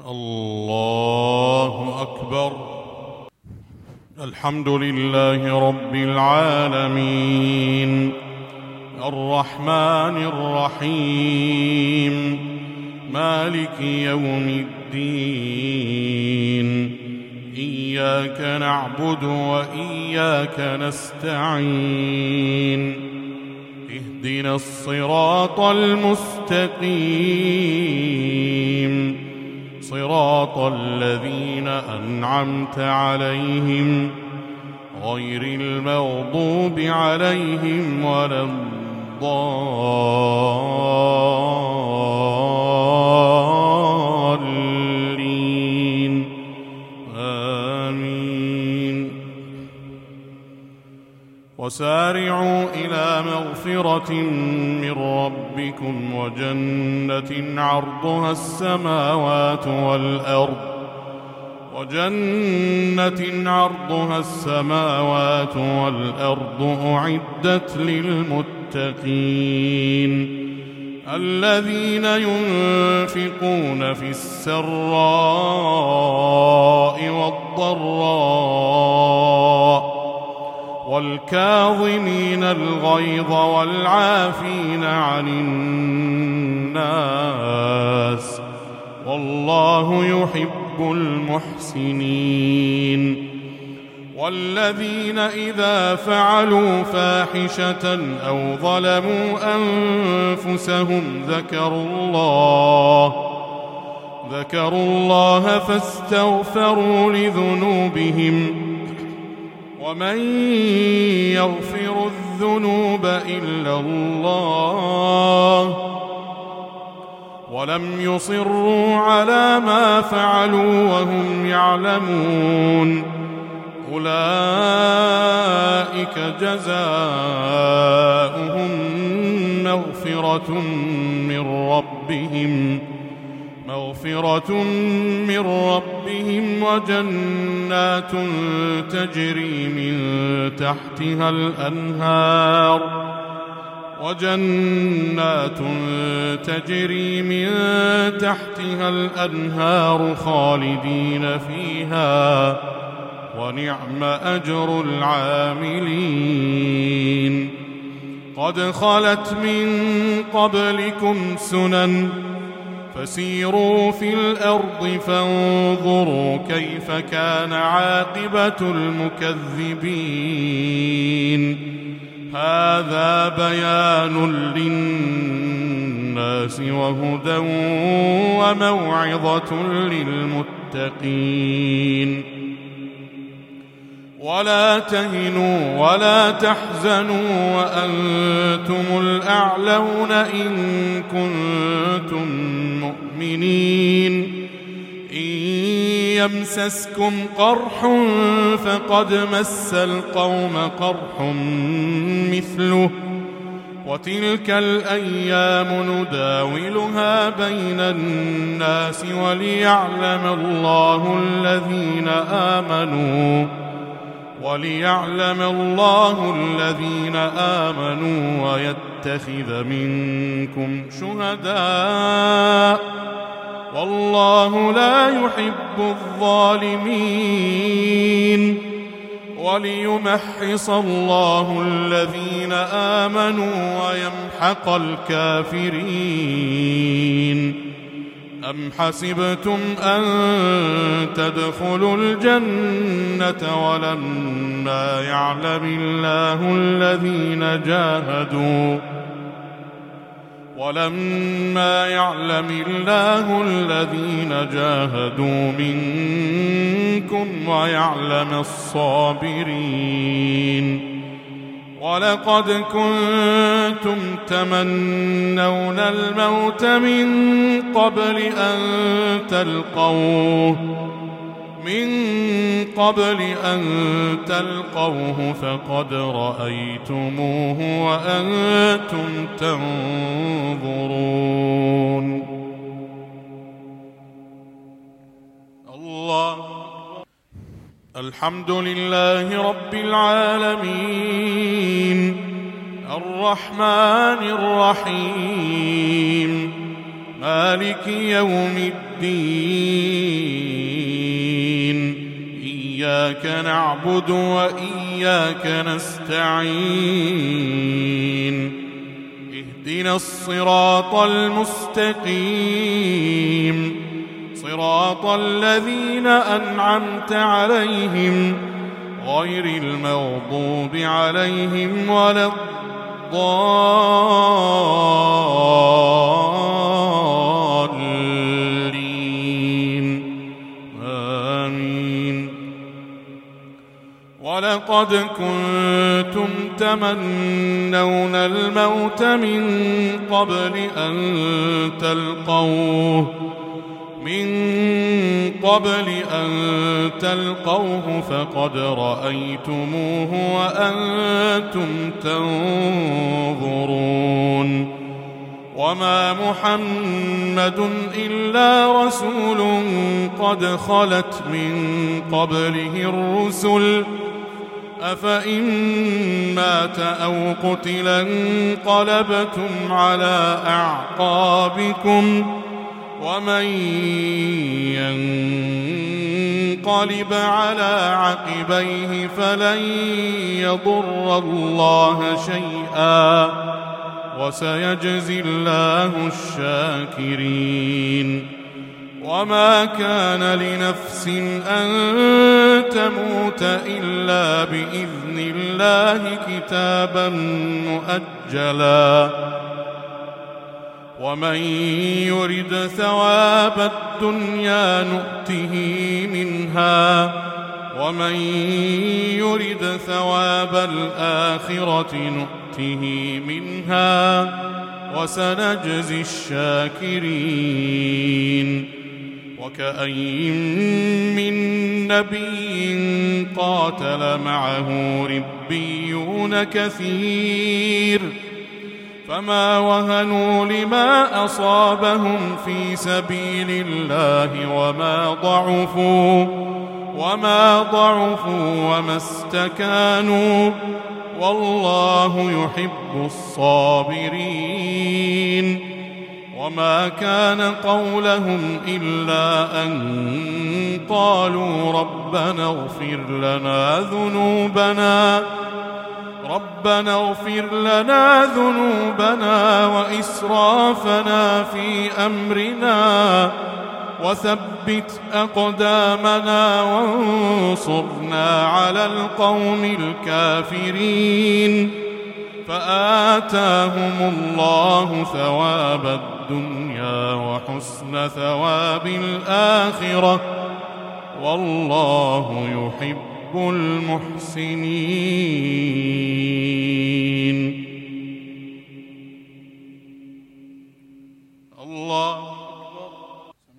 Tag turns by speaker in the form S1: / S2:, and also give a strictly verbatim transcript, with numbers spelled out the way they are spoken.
S1: الله أكبر. الحمد لله رب العالمين الرحمن الرحيم مالك يوم الدين إياك نعبد وإياك نستعين اهدنا الصراط المستقيم صراط الذين أنعمت عليهم غير المغضوب عليهم ولا الضالين آمين. وسارعوا إلى مغفرة من ربكم وجنة عرضها السماوات والأرض وجنة عرضها السماوات والأرض أعدت للمتقين الذين ينفقون في السراء والضراء والكاظمين الغيظ والعافين عن الناس والله يحب المحسنين. والذين إذا فعلوا فاحشة أو ظلموا أنفسهم ذكروا الله ذكروا الله فاستغفروا لذنوبهم ومن يغفر الذنوب إلا الله ولم يصروا على ما فعلوا وهم يعلمون أولئك جزاؤهم مغفرة من ربهم مغفرة من ربهم وجنات تجري من تحتها الأنهار وجنات تجري من تحتها الأنهار خالدين فيها ونعم أجر العاملين. قد خلت من قبلكم سنن فسيروا في الأرض فانظروا كيف كان عاقبة المكذبين. هذا بيان للناس وهدى وموعظة للمتقين. ولا تهنوا ولا تحزنوا وأنتم الأعلون إن كنتم مؤمنين. إن يمسسكم قرح فقد مس القوم قرح مثله وتلك الأيام نداولها بين الناس وليعلم الله الذين آمنوا وليعلم الله الذين آمنوا ويتخذ منكم شهداء والله لا يحب الظالمين. وليمحص الله الذين آمنوا ويمحق الكافرين. أم حسبتم أن تدخلوا الجنة ولما يعلم الله الذين جاهدوا ولما يعلم الله الذين جاهدوا منكم ويعلم الصابرين. ولقد كنتم تمنون الموت من قبل أن تلقوه من قبل أن تلقوه فقد رأيتموه وأنتم تنظرون. الله. الحمد لله رب العالمين الرحمن الرحيم مالك يوم الدين إياك نعبد وإياك نستعين اهدنا الصراط المستقيم صراط الذين أنعمت عليهم غير المغضوب عليهم ولا الضالين آمين. ولقد كنتم تمنون الموت من قبل أن تلقوه من قبل أن تلقوه فقد رأيتموه وأنتم تنظرون. وما محمد إلا رسول قد خلت من قبله الرسل أفإن مات أو قتل انقلبتم على أعقابكم ومن ينقلب على عقبيه فلن يضر الله شيئا وسيجزي الله الشاكرين. وما كان لنفس أن تموت إلا بإذن الله كتابا مؤجلا ومن يرد ثواب الدنيا نؤته منها ومن يرد ثواب الآخرة نؤته منها وسنجزي الشاكرين. وكأين من نبي قاتل معه ربيون كثير فما وهنوا لما أصابهم في سبيل الله وما ضعفوا وما ضعفوا وما استكانوا والله يحب الصابرين. وما كان قولهم إلا أن قالوا ربنا اغفر لنا ذنوبنا ربنا اغفر لنا ذنوبنا وإسرافنا في أمرنا وثبت أقدامنا وانصرنا على القوم الكافرين. فآتاهم الله ثواب الدنيا وحسن ثواب الآخرة والله يحب المحسنين. الله